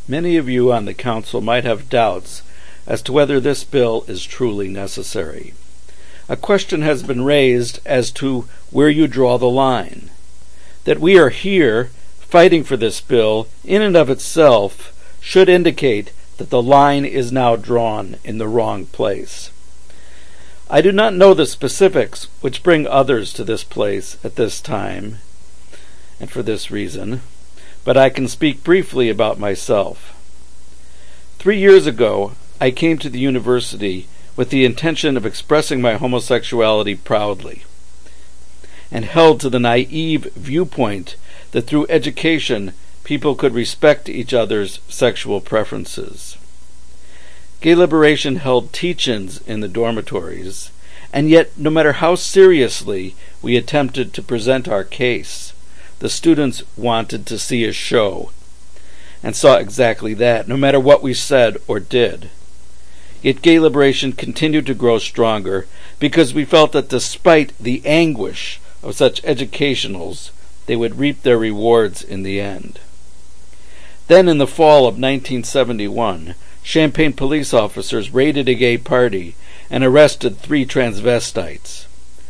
Many of you on the council might have doubts as to whether this bill is truly necessary. A question has been raised as to where you draw the line. That we are here fighting for this bill in and of itself should indicate that the line is now drawn in the wrong place. I do not know the specifics which bring others to this place at this time, and for this reason, but I can speak briefly about myself. 3 years ago, I came to the university with the intention of expressing my homosexuality proudly, and held to the naive viewpoint that through education people could respect each other's sexual preferences. Gay Liberation held teach-ins in the dormitories, and yet no matter how seriously we attempted to present our case, the students wanted to see a show, and saw exactly that, no matter what we said or did. Yet Gay Liberation continued to grow stronger because we felt that despite the anguish of such educationals, they would reap their rewards in the end. Then in the fall of 1971, Champaign police officers raided a gay party and arrested 3 transvestites.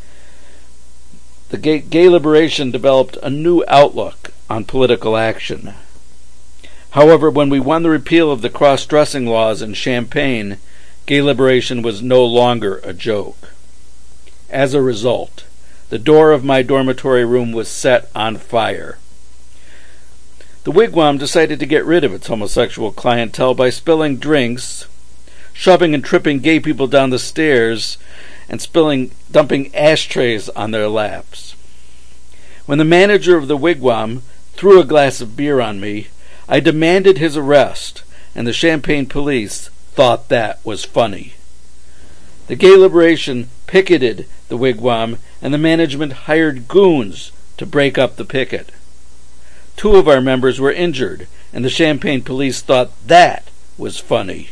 The Gay Liberation developed a new outlook on political action. However, when we won the repeal of the cross-dressing laws in Champaign, Gay Liberation was no longer a joke. As a result, the door of my dormitory room was set on fire. The wigwam decided to get rid of its homosexual clientele by spilling drinks, shoving and tripping gay people down the stairs, and dumping ashtrays on their laps. When the manager of the wigwam threw a glass of beer on me, I demanded his arrest, and the Champaign police thought that was funny. The Gay Liberation picketed the wigwam, and the management hired goons to break up the picket. 2 of our members were injured, and the Champaign police thought that was funny.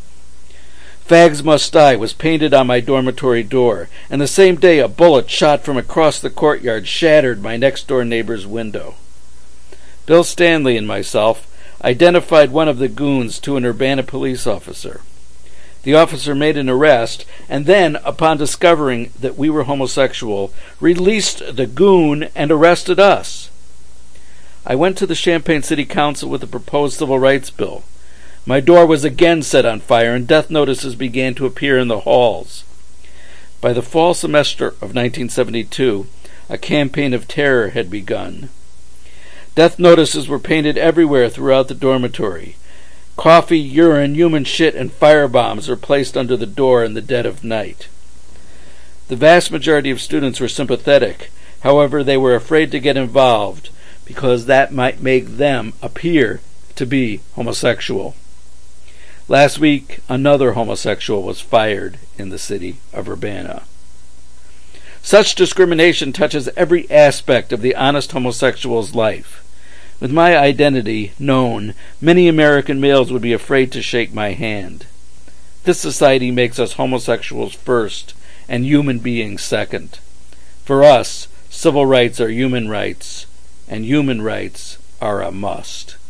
Fags Must Die was painted on my dormitory door, and the same day a bullet shot from across the courtyard shattered my next-door neighbor's window. Bill Stanley and myself identified one of the goons to an Urbana police officer. The officer made an arrest, and then, upon discovering that we were homosexual, released the goon and arrested us. I went to the Champaign City Council with a proposed civil rights bill. My door was again set on fire, and death notices began to appear in the halls. By the fall semester of 1972, a campaign of terror had begun. Death notices were painted everywhere throughout the dormitory. Coffee, urine, human shit, and firebombs were placed under the door in the dead of night. The vast majority of students were sympathetic. However, they were afraid to get involved because that might make them appear to be homosexual. Last week, another homosexual was fired in the city of Urbana. Such discrimination touches every aspect of the honest homosexual's life. With my identity known, many American males would be afraid to shake my hand. This society makes us homosexuals first and human beings second. For us, civil rights are human rights, and human rights are a must.